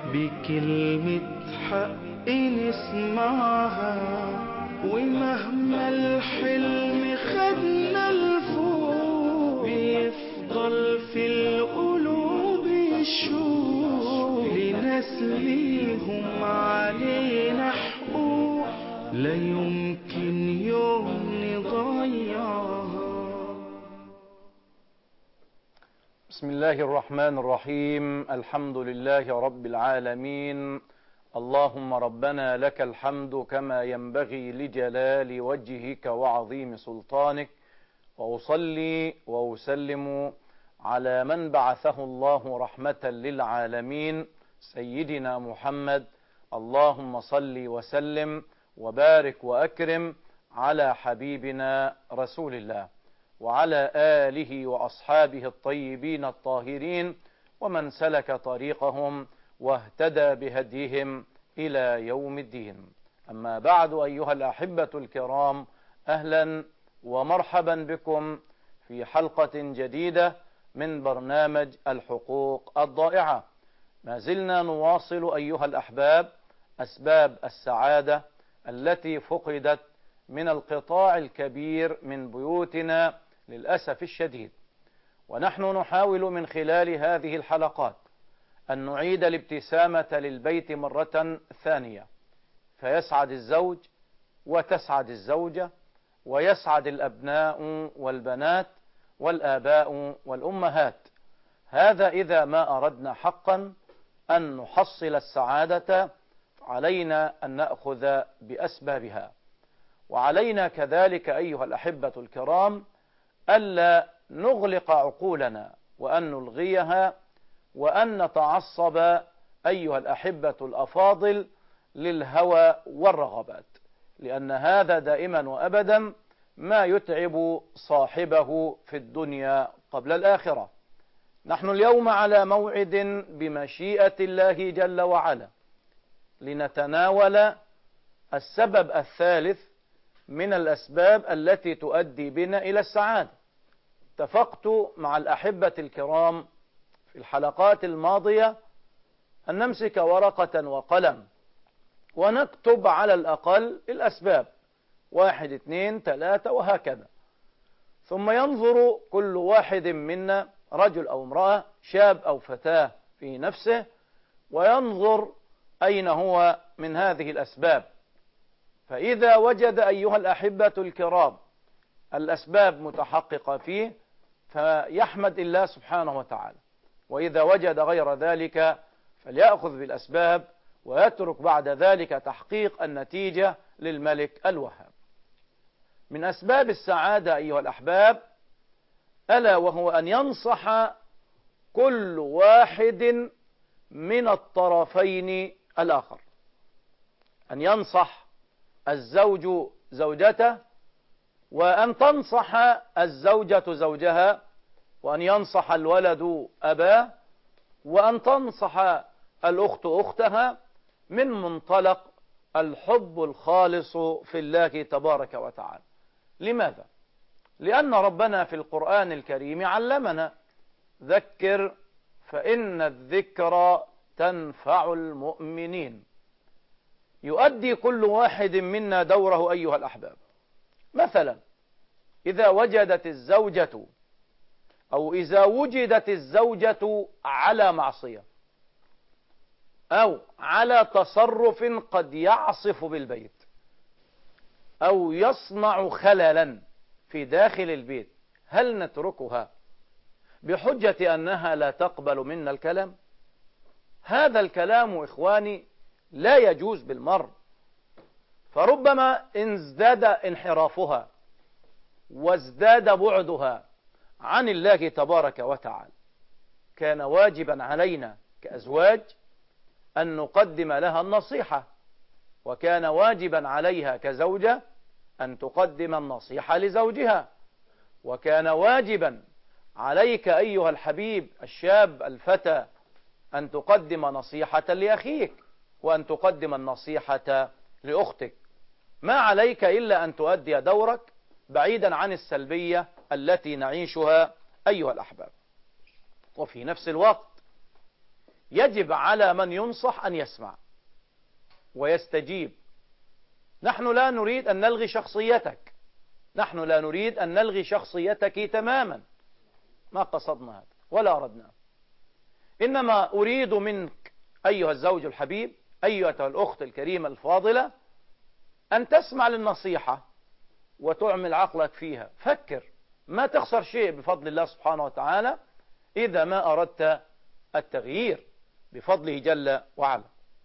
بكلمة حق نسمعها، ومهما الحلم خدنا لفوق بيفضل في القلوب الشوق لناس ليهم علينا حقوق لا يمكن يوم نضيعها. بسم الله الرحمن الرحيم. الحمد لله رب العالمين. اللهم ربنا لك الحمد كما ينبغي لجلال وجهك وعظيم سلطانك، وأصلي وأسلم على من بعثه الله رحمة للعالمين سيدنا محمد. اللهم صل وسلم وبارك وأكرم على حبيبنا رسول الله وعلى آله وأصحابه الطيبين الطاهرين ومن سلك طريقهم واهتدى بهديهم إلى يوم الدين. أما بعد، أيها الأحبة الكرام، أهلا ومرحبا بكم في حلقة جديدة من برنامج الحقوق الضائعة. ما زلنا نواصل أيها الأحباب أسباب السعادة التي فقدت من القطاع الكبير من بيوتنا للأسف الشديد، ونحن نحاول من خلال هذه الحلقات أن نعيد الابتسامة للبيت مرة ثانية، فيسعد الزوج وتسعد الزوجة ويسعد الأبناء والبنات والآباء والأمهات. هذا إذا ما أردنا حقا أن نحصل السعادة، علينا أن نأخذ بأسبابها، وعلينا كذلك أيها الأحبة الكرام ألا نغلق عقولنا وأن نلغيها وأن نتعصب أيها الأحبة الأفاضل للهوى والرغبات، لأن هذا دائما وأبدا ما يتعب صاحبه في الدنيا قبل الآخرة. نحن اليوم على موعد بمشيئة الله جل وعلا لنتناول السبب الثالث من الأسباب التي تؤدي بنا إلى السعادة. اتفقت مع الأحبة الكرام في الحلقات الماضية أن نمسك ورقة وقلم ونكتب على الأقل الأسباب 1 2 3 وهكذا، ثم ينظر كل واحد منا، رجل أو امرأة، شاب أو فتاة، في نفسه وينظر أين هو من هذه الأسباب. فإذا وجد أيها الأحبة الكرام الأسباب متحققة فيه فيحمد الله سبحانه وتعالى، وإذا وجد غير ذلك فليأخذ بالأسباب ويترك بعد ذلك تحقيق النتيجة للملك الوهاب. من أسباب السعادة أيها الأحباب ألا وهو أن ينصح كل واحد من الطرفين الآخر، أن ينصح الزوج زوجته، وأن تنصح الزوجة زوجها، وأن ينصح الولد أباه، وأن تنصح الأخت أختها، من منطلق الحب الخالص في الله تبارك وتعالى. لماذا؟ لأن ربنا في القرآن الكريم علمنا: ذكر فإن الذكر تنفع المؤمنين. يؤدي كل واحد منا دوره أيها الأحباب. مثلا إذا وجدت الزوجة أو إذا وجدت الزوجة على معصية أو على تصرف قد يعصف بالبيت أو يصنع خللا في داخل البيت، هل نتركها بحجة أنها لا تقبل منا الكلام؟ هذا الكلام إخواني لا يجوز بالمر، فربما إن ازداد انحرافها وازداد بعدها عن الله تبارك وتعالى كان واجبا علينا كأزواج أن نقدم لها النصيحة، وكان واجبا عليها كزوجة أن تقدم النصيحة لزوجها، وكان واجبا عليك أيها الحبيب الشاب الفتى أن تقدم نصيحة لأخيك، وأن تقدم النصيحة لأختك. ما عليك إلا أن تؤدي دورك بعيدا عن السلبية التي نعيشها أيها الأحباب. وفي نفس الوقت يجب على من ينصح أن يسمع ويستجيب. نحن لا نريد أن نلغي شخصيتك، نحن لا نريد أن نلغي شخصيتك تماما، ما قصدنا هذا ولا أردنا. إنما أريد منك أيها الزوج الحبيب، أيها الأخت الكريمة الفاضلة، أن تسمع للنصيحة وتعمل عقلك فيها. فكر، ما تخسر شيء بفضل الله سبحانه وتعالى إذا ما أردت التغيير بفضله جل وعلا.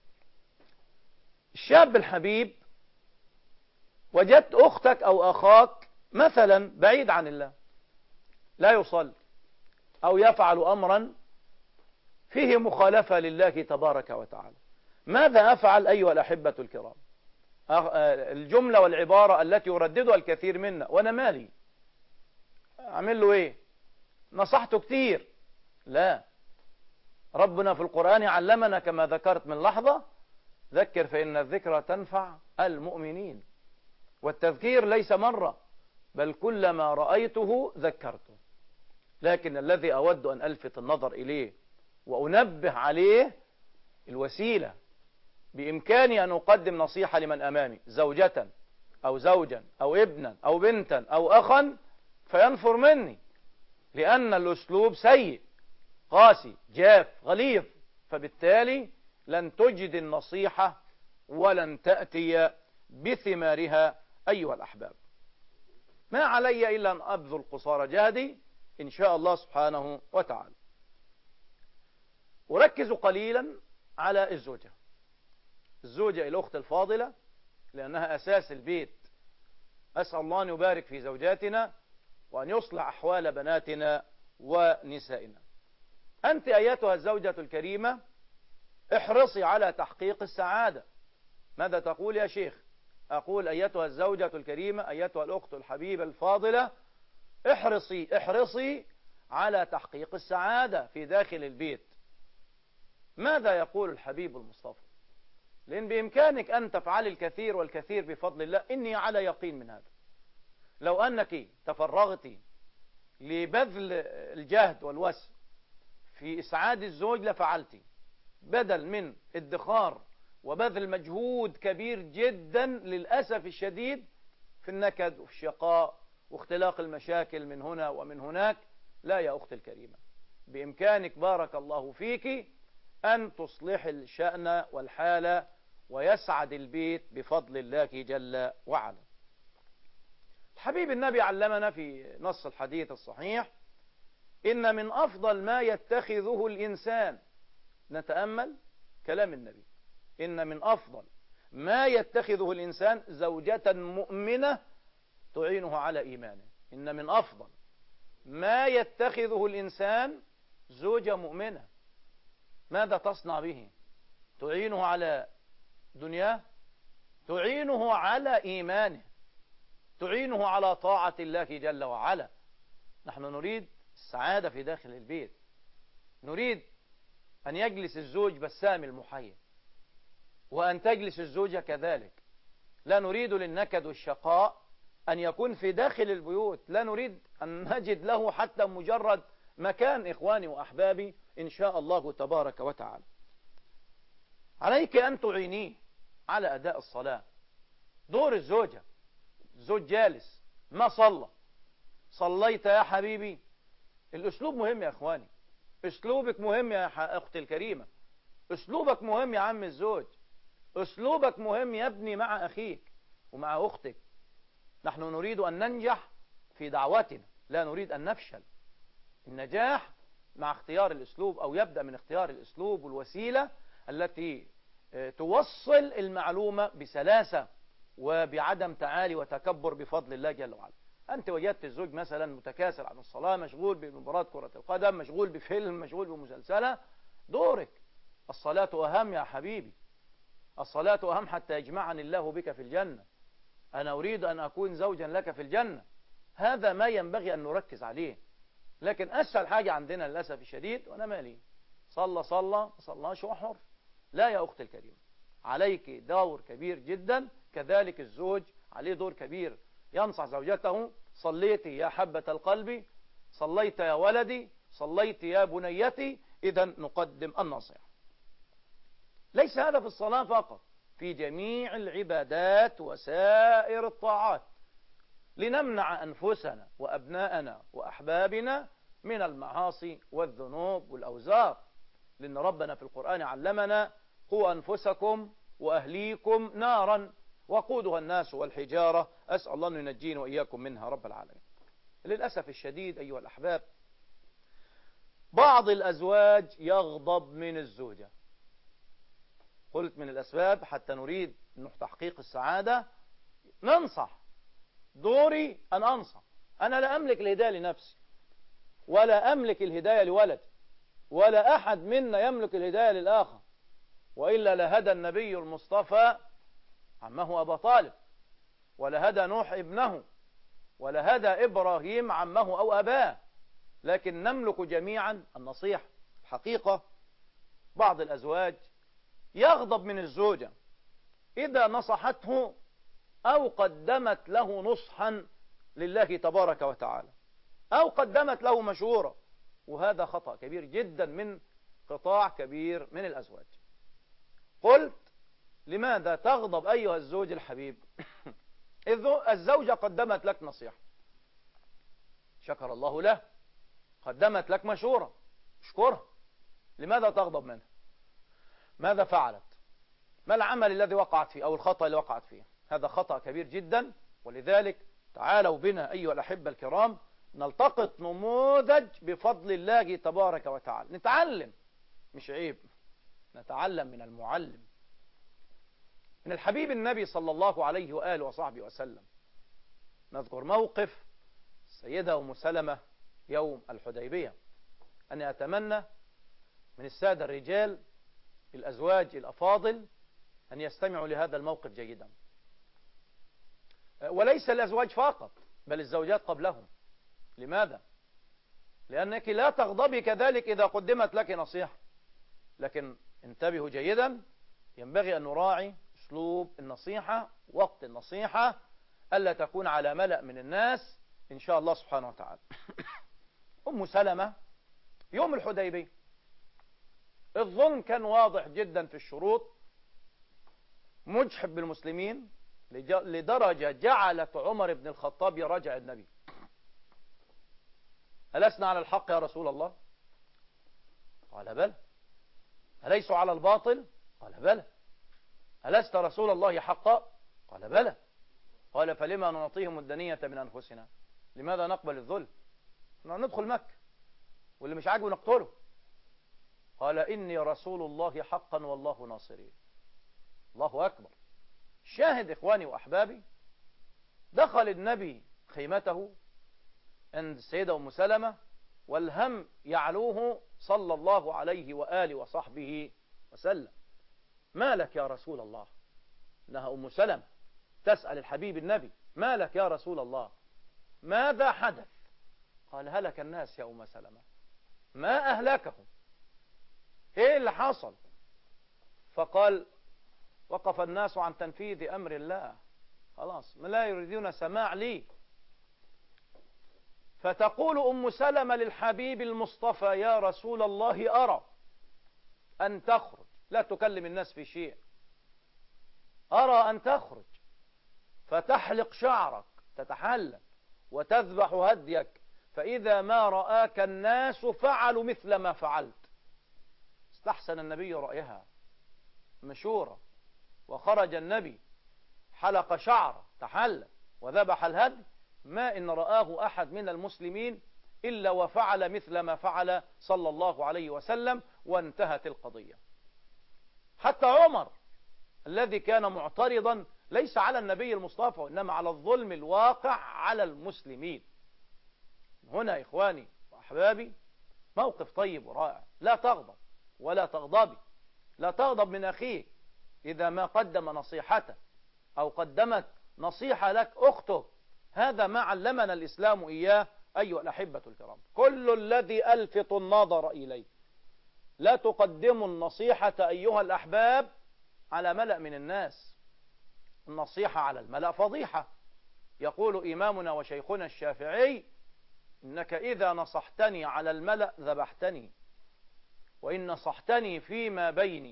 الشاب الحبيب، وجدت أختك أو أخاك مثلا بعيد عن الله، لا يصلي أو يفعل أمرا فيه مخالفة لله تبارك وتعالى، ماذا أفعل أيها الأحبة الكرام؟ الجملة والعبارة التي يرددها الكثير منا: وأنا مالي، أعمل له إيه؟ نصحته كتير. لا، ربنا في القرآن علمنا كما ذكرت من لحظة: ذكر فإن الذكرى تنفع المؤمنين. والتذكير ليس مرة، بل كلما رأيته ذكرته. لكن الذي أود أن ألفت النظر إليه وأنبه عليه الوسيلة. بإمكاني أن أقدم نصيحة لمن أمامي، زوجة أو زوجا أو ابنا أو بنتا أو أخا، فينفر مني لأن الأسلوب سيء قاسي جاف غليظ، فبالتالي لن تجد النصيحة ولن تأتي بثمارها. أيها الأحباب، ما علي إلا أن أبذل قصارى جهدي إن شاء الله سبحانه وتعالى. أركز قليلا على الزوجة الأخت الفاضلة، لأنها أساس البيت. أسأل الله أن يبارك في زوجاتنا وأن يصلح أحوال بناتنا ونسائنا. أنت أيتها الزوجة الكريمة احرصي على تحقيق السعادة. ماذا تقول يا شيخ؟ أقول أيتها الزوجة الكريمة، أيتها الأخت الحبيبة الفاضلة، احرصي على تحقيق السعادة في داخل البيت. ماذا يقول الحبيب المصطفى؟ لأن بإمكانك أن تفعل الكثير والكثير بفضل الله، إني على يقين من هذا. لو أنك تفرغت لبذل الجهد والوسع في إسعاد الزوج لفعلت، بدل من ادخار وبذل مجهود كبير جدا للأسف الشديد في النكد وفي الشقاء واختلاق المشاكل من هنا ومن هناك. لا يا أختي الكريمة، بإمكانك بارك الله فيك أن تصلح الشأن والحالة ويسعد البيت بفضل الله جل وعلا. الحبيب النبي علمنا في نص الحديث الصحيح: إن من أفضل ما يتخذه الإنسان، نتأمل كلام النبي، إن من أفضل ما يتخذه الإنسان زوجة مؤمنة تعينه على إيمانه. إن من أفضل ما يتخذه الإنسان زوجة مؤمنة. ماذا تصنع به؟ تعينه على دنياه، تعينه على إيمانه، تعينه على طاعة الله جل وعلا. نحن نريد السعادة في داخل البيت، نريد أن يجلس الزوج بسام المحيا، وأن تجلس الزوجة كذلك. لا نريد للنكد والشقاء أن يكون في داخل البيوت، لا نريد أن نجد له حتى مجرد مكان. إخواني وأحبابي، إن شاء الله تبارك وتعالى عليك أن تعينيه على أداء الصلاة. دور الزوجة، الزوج جالس ما صلى، صليت يا حبيبي؟ الأسلوب مهم يا إخواني، أسلوبك مهم يا أختي الكريمة، أسلوبك مهم يا عم الزوج، أسلوبك مهم يا ابني مع أخيك ومع أختك. نحن نريد أن ننجح في دعوتنا، لا نريد أن نفشل. النجاح مع اختيار الأسلوب، أو يبدأ من اختيار الأسلوب والوسيلة التي توصل المعلومة بسلاسة وبعدم تعالي وتكبر بفضل الله جل وعلا. أنت وجدت الزوج مثلا متكاسل عن الصلاة، مشغول بمباراة كرة القدم، مشغول بفيلم، مشغول بمسلسلة. دورك الصلاة أهم يا حبيبي، الصلاة أهم حتى يجمعني الله بك في الجنة. أنا أريد أن أكون زوجا لك في الجنة. هذا ما ينبغي أن نركز عليه. لكن أسهل حاجة عندنا للأسف الشديد: وأنا مالي، صلى صلاش وحر. لا يا أختي الكريمة، عليك دور كبير جدا. كذلك الزوج عليه دور كبير، ينصح زوجته: صليت يا حبة القلب، صليت يا ولدي، صليت يا بنيتي. إذا نقدم النصيحة. ليس هذا في الصلاة فقط، في جميع العبادات وسائر الطاعات، لنمنع أنفسنا وأبناءنا وأحبابنا من المعاصي والذنوب والأوزار، لأن ربنا في القرآن علمنا: قوا أنفسكم وأهليكم نارا وقودها الناس والحجارة. أسأل الله أن ينجينا وإياكم منها رب العالمين. للأسف الشديد أيها الأحباب، بعض الأزواج يغضب من الزوجة. قلت من الأسباب حتى نريد تحقيق السعادة ننصح، دوري أن أنصح. أنا لا أملك الهداية لنفسي، ولا أملك الهداية لولدي، ولا أحد منا يملك الهداية للآخر، وإلا لهدى النبي المصطفى عمه أبا طالب، ولهدى نوح ابنه، ولهدى إبراهيم عمه أو أباه، لكن نملك جميعا النصيحة. الحقيقة بعض الأزواج يغضب من الزوجة إذا نصحته أو قدمت له نصحا لله تبارك وتعالى، أو قدمت له مشورة، وهذا خطأ كبير جدا من قطاع كبير من الأزواج. قلت: لماذا تغضب أيها الزوج الحبيب؟ الزوجة قدمت لك نصيحة، شكر الله له، قدمت لك مشورة، اشكرها، لماذا تغضب منها؟ ماذا فعلت؟ ما العمل الذي وقعت فيه أو الخطأ اللي وقعت فيه؟ هذا خطأ كبير جدا. ولذلك تعالوا بنا أيها الأحبة الكرام نلتقط نموذج بفضل الله تبارك وتعالى، نتعلم، مش عيب، نتعلم من المعلم، من الحبيب النبي صلى الله عليه وآله وصحبه وسلم. نذكر موقف السيدة أم سلمة يوم الحديبية. أنا أتمنى من السادة الرجال الأزواج الأفاضل أن يستمعوا لهذا الموقف جيدا، وليس الأزواج فقط بل الزوجات قبلهم. لماذا؟ لأنك لا تغضبي كذلك إذا قدمت لك نصيحة، لكن انتبهوا جيدا، ينبغي أن نراعي أسلوب النصيحة، وقت النصيحة، ألا تكون على ملأ من الناس إن شاء الله سبحانه وتعالى. أم سلمة يوم الحديبية الظلم كان واضح جدا في الشروط، مجحب بالمسلمين لدرجة جعلت عمر بن الخطاب يراجع النبي: ألسنا على الحق يا رسول الله؟ قال بلى. أليسوا على الباطل؟ قال بلى. ألست رسول الله حقا؟ قال بلى. قال: فلما نعطيهم الدنية من أنفسنا؟ لماذا نقبل الذل؟ ندخل مكة واللي مش عاجبه نقتله. قال: إني رسول الله حقا والله ناصري. الله أكبر. شاهد إخواني وأحبابي، دخل النبي خيمته عند السيدة أم سلمة والهم يعلوه صلى الله عليه وآله وصحبه وسلم: ما لك يا رسول الله؟ إنها أم سلمة تسأل الحبيب النبي: ما لك يا رسول الله؟ ماذا حدث؟ قال: هلك الناس يا أم سلمة. ما أهلكهم؟ إيه اللي حصل؟ فقال: وقف الناس عن تنفيذ أمر الله، خلاص ما لا يريدون سماع لي. فتقول أم سلمة للحبيب المصطفى: يا رسول الله أرى أن تخرج، لا تكلم الناس في شيء، أرى أن تخرج فتحلق شعرك، تتحلل وتذبح هديك، فإذا ما رآك الناس فعلوا مثل ما فعلت. استحسن النبي رأيها مشورة، وخرج النبي حلق شعره، تحلل وذبح الهدي، ما إن رآه أحد من المسلمين إلا وفعل مثل ما فعل صلى الله عليه وسلم، وانتهت القضية. حتى عمر الذي كان معترضا ليس على النبي المصطفى، إنما على الظلم الواقع على المسلمين. هنا إخواني وأحبابي موقف طيب ورائع، لا تغضب ولا تغضبي، لا تغضب من أخيك إذا ما قدم نصيحته أو قدمت نصيحة لك أخته. هذا ما علمنا الإسلام إياه أيها الأحبة الكرام. كل الذي ألفت النظر إليه، لا تقدموا النصيحة أيها الأحباب على ملأ من الناس، النصيحة على الملأ فضيحة. يقول إمامنا وشيخنا الشافعي: إنك إذا نصحتني على الملأ ذبحتني، وإن نصحتني فيما بيني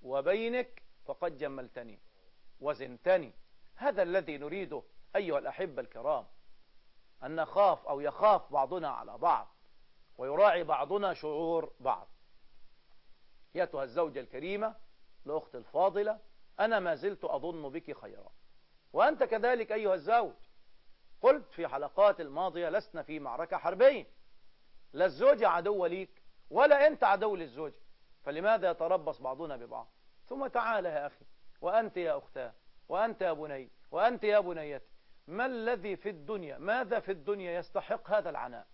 وبينك فقد جملتني وزنتني. هذا الذي نريده أيها الأحبة الكرام، أن نخاف أو يخاف بعضنا على بعض، ويراعي بعضنا شعور بعض. أيتها الزوجة الكريمة، الأخت الفاضلة، أنا ما زلت أظن بك خيرا، وأنت كذلك أيها الزوج. قلت في حلقات الماضية لسنا في معركة حربية، لا الزوجة عدو ليك ولا أنت عدو للزوجة، فلماذا يتربص بعضنا ببعض؟ ثم تعال يا أخي، وأنت يا أختاه، وأنت يا بني، وأنت يا بنيتي، ما الذي في الدنيا، ماذا في الدنيا يستحق هذا العناء؟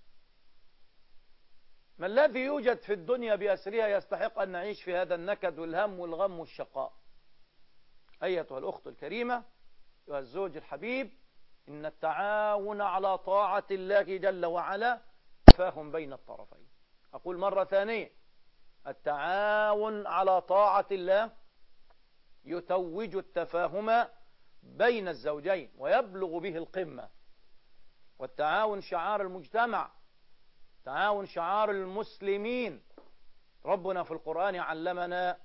ما الذي يوجد في الدنيا بأسرها يستحق أن نعيش في هذا النكد والهم والغم والشقاء؟ أيتها الأخت الكريمة، أيها الزوج الحبيب، إن التعاون على طاعة الله جل وعلا تفاهم بين الطرفين. أقول مرة ثانية، التعاون على طاعة الله يتوج التفاهم بين الزوجين ويبلغ به القمة. والتعاون شعار المجتمع، تعاون شعار المسلمين. ربنا في القرآن علمنا: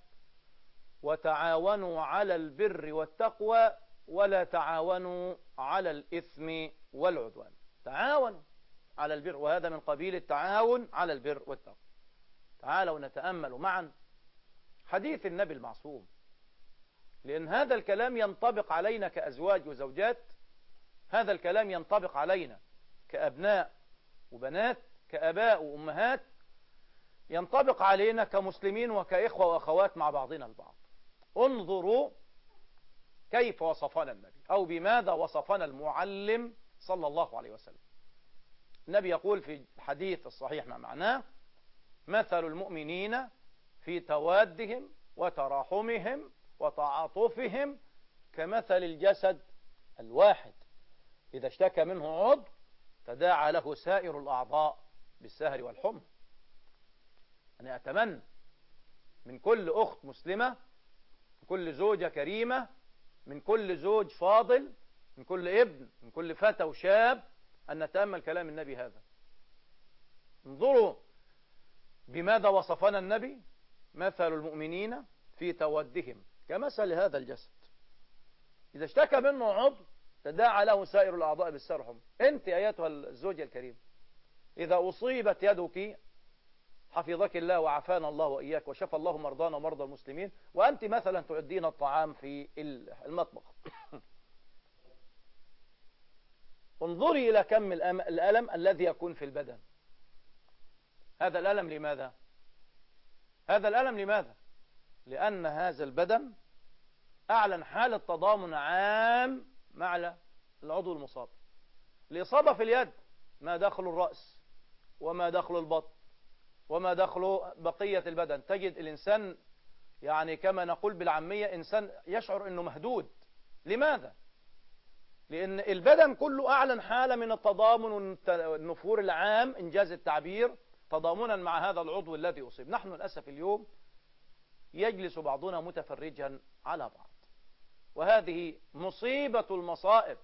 وتعاونوا على البر والتقوى ولا تعاونوا على الإثم والعدوان. تعاونوا على البر، وهذا من قبيل التعاون على البر والتقوى. تعالوا نتأمل معا حديث النبي المعصوم، لأن هذا الكلام ينطبق علينا كأزواج وزوجات، هذا الكلام ينطبق علينا كأبناء وبنات، كأباء وأمهات، ينطبق علينا كمسلمين وكإخوة وأخوات مع بعضنا البعض. انظروا كيف وصفنا النبي، أو بماذا وصفنا المعلم صلى الله عليه وسلم. النبي يقول في الحديث الصحيح ما معناه: مثل المؤمنين في توادهم وتراحمهم وتعاطفهم كمثل الجسد الواحد، إذا اشتكى منه عضو تداعى له سائر الأعضاء بالسهر والحمى. أنا أتمنى من كل أخت مسلمة، من كل زوجة كريمة، من كل زوج فاضل، من كل ابن، من كل فتى وشاب، أن نتأمل كلام النبي هذا. انظروا بماذا وصفنا النبي: مثل المؤمنين في تودهم كمثل هذا الجسد، إذا اشتكى منه عضو تداعى له سائر الأعضاء بالسهر والحمى. أنت أيتها الزوجة الكريمة، إذا أصيبت يدك حفظك الله وعافانا الله وإياك وشفى الله مرضانا ومرضى المسلمين، وأنت مثلا تعدين الطعام في المطبخ، انظري إلى كم الألم الذي يكون في البدن. هذا الألم لماذا؟ هذا الألم لماذا؟ لأن هذا البدن أعلن حالة تضامن عام مع العضو المصاب. الإصابة في اليد ما دخل الرأس وما دخل البطن وما دخل بقية البدن. تجد الإنسان يعني كما نقول بالعامية إنسان يشعر أنه مهدود. لماذا؟ لأن البدن كله أعلن حالة من التضامن والنفور العام، إنجاز التعبير، تضامنا مع هذا العضو الذي أصيب. نحن للأسف اليوم يجلس بعضنا متفرجا على بعض، وهذه مصيبة المصائب.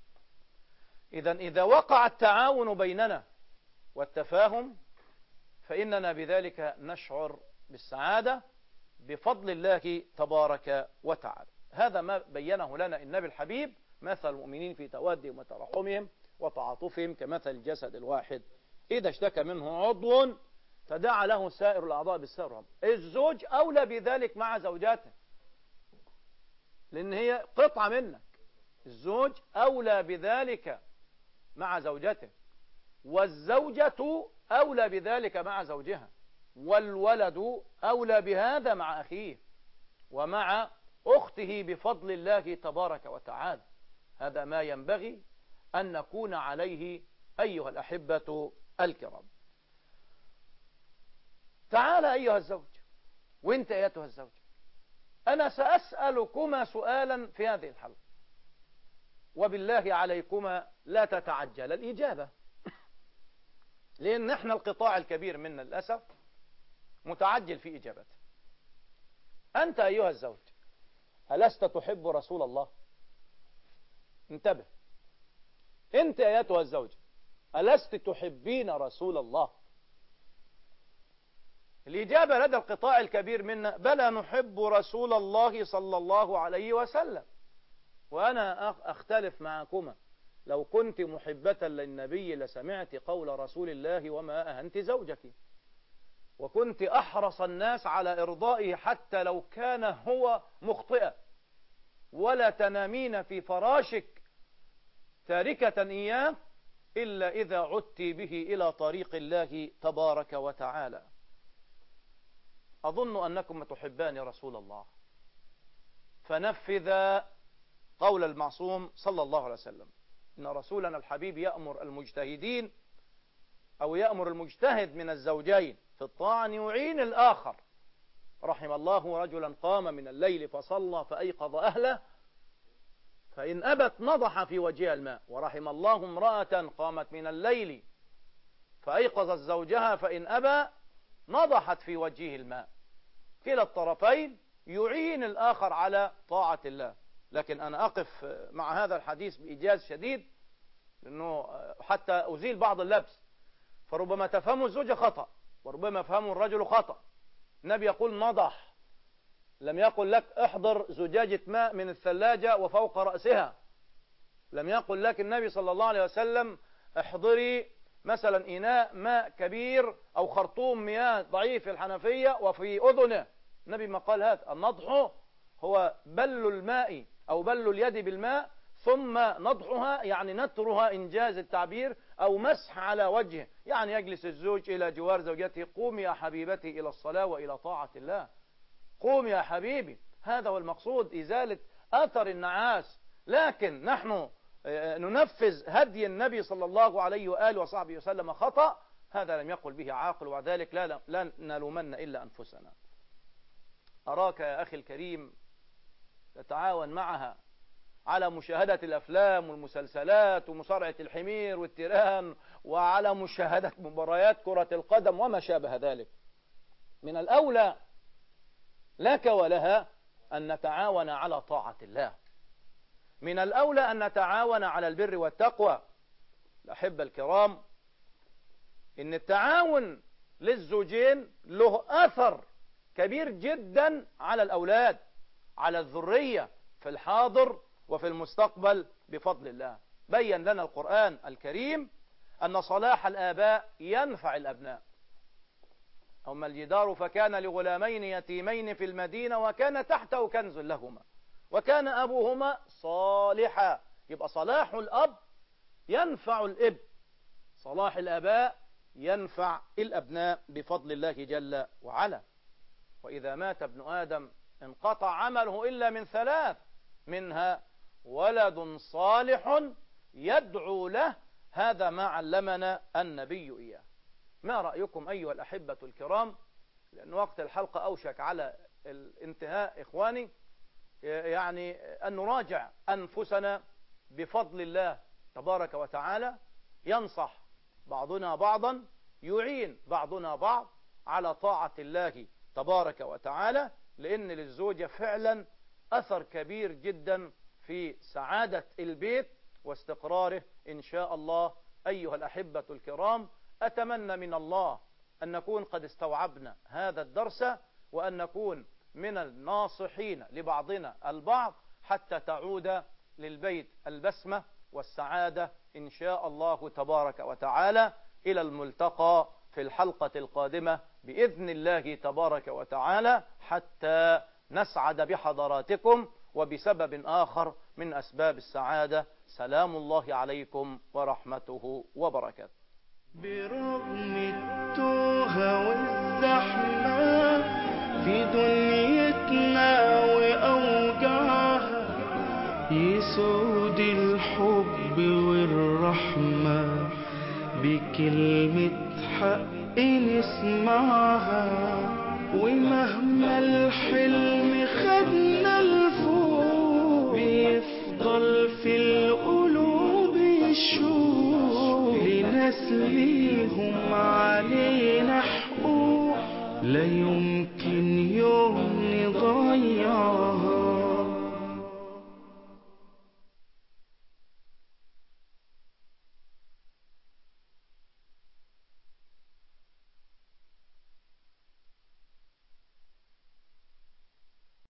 إذا وقع التعاون بيننا والتفاهم فإننا بذلك نشعر بالسعادة بفضل الله تبارك وتعالى. هذا ما بينه لنا النبي الحبيب: مثل المؤمنين في توادهم وتراحمهم وتعاطفهم كمثل الجسد الواحد، إذا اشتكى منه عضو تداعى له سائر الأعضاء بالسهر والحمى. الزوج أولى بذلك مع زوجاته، لأن هي قطعة منك. الزوج أولى بذلك مع زوجته، والزوجة أولى بذلك مع زوجها، والولد أولى بهذا مع أخيه ومع أخته بفضل الله تبارك وتعالى. هذا ما ينبغي أن نكون عليه أيها الأحبة الكرام. تعال أيها الزوج، وانت أيتها الزوج، أنا سأسألكما سؤالا في هذه الحلقة، وبالله عليكما لا تتعجل الإجابة، لأن احنا القطاع الكبير منا للأسف متعجل في إجابته. أنت أيها الزوج ألست تحب رسول الله؟ انتبه. أنت أيتها الزوج ألست تحبين رسول الله؟ الإجابة لدى القطاع الكبير منا: بلى نحب رسول الله صلى الله عليه وسلم. وأنا أختلف معكما، لو كنت محبة للنبي لسمعت قول رسول الله: وما أهنت زوجك، وكنت أحرص الناس على إرضائه حتى لو كان هو مخطئا. ولا تنامين في فراشك تاركة إياه إلا إذا عدت به إلى طريق الله تبارك وتعالى. أظن أنكم تحبان رسول الله، فنفذ قول المعصوم صلى الله عليه وسلم: إن رسولنا الحبيب يأمر المجتهدين أو يأمر المجتهد من الزوجين في الطاعة أن يعين الآخر. رحم الله رجلا قام من الليل فصلى فأيقظ أهله فإن أبت نضح في وجهها الماء، ورحم الله امرأة قامت من الليل فأيقظت زوجها فإن أبى نضحت في وجهه الماء. كلا الطرفين يعين الآخر على طاعة الله. لكن أنا أقف مع هذا الحديث بإيجاز شديد، لأنه حتى أزيل بعض اللبس، فربما تفهم الزوجة خطأ وربما يفهم الرجل خطأ. النبي يقول نضح، لم يقل لك احضر زجاجة ماء من الثلاجة وفوق رأسها. لم يقل لك النبي صلى الله عليه وسلم احضري مثلا إناء ماء كبير أو خرطوم مياه ضعيف الحنفية وفي أذنه. النبي ما قال هذا. النضح هو بل الماء أو بل اليد بالماء ثم نضحها، يعني نترها إنجاز التعبير، أو مسح على وجهه، يعني يجلس الزوج إلى جوار زوجته: قوم يا حبيبتي إلى الصلاة وإلى طاعة الله، قوم يا حبيبي. هذا هو المقصود، إزالة أثر النعاس. لكن نحن ننفذ هدي النبي صلى الله عليه وآله وصحبه وسلم خطأ، هذا لم يقل به عاقل، وذلك لا نلومن إلا أنفسنا. أراك يا أخي الكريم تتعاون معها على مشاهدة الأفلام والمسلسلات ومصارعة الحمير والتيران، وعلى مشاهدة مباريات كرة القدم وما شابه ذلك. من الأولى لك ولها أن نتعاون على طاعة الله، من الأولى أن نتعاون على البر والتقوى. الأحبة الكرام، إن التعاون للزوجين له أثر كبير جدا على الأولاد، على الذرية في الحاضر وفي المستقبل بفضل الله. بين لنا القرآن الكريم أن صلاح الآباء ينفع الأبناء. أما الجدار فكان لغلامين يتيمين في المدينة وكان تحته كنز لهما وكان أبوهما صالحا. يبقى صلاح الأب ينفع الابن، صلاح الآباء ينفع الأبناء بفضل الله جل وعلا. وإذا مات ابن آدم انقطع عمله إلا من ثلاث، منها ولد صالح يدعو له. هذا ما علمنا النبي إياه. ما رأيكم أيها الأحبة الكرام؟ لأن وقت الحلقة أوشك على الانتهاء إخواني، يعني أن نراجع أنفسنا بفضل الله تبارك وتعالى. ينصح بعضنا بعضا، يعين بعضنا بعض على طاعة الله تبارك وتعالى، لأن للزوجة فعلا أثر كبير جدا في سعادة البيت واستقراره إن شاء الله. أيها الأحبة الكرام، أتمنى من الله أن نكون قد استوعبنا هذا الدرس، وأن نكون من الناصحين لبعضنا البعض حتى تعود للبيت البسمة والسعادة إن شاء الله تبارك وتعالى. إلى الملتقى في الحلقة القادمة بإذن الله تبارك وتعالى، حتى نسعد بحضراتكم وبسبب آخر من أسباب السعادة. سلام الله عليكم ورحمته وبركاته. برغم التوه والزحمة في دنيتنا وأوجاعها، يسود الحب والرحمة بكلمة حق نسمعها. ومهما الحلم خدنا لفوق، بيفضل في القلوب الشوق لناس ليهم علينا حقوق. لا يوم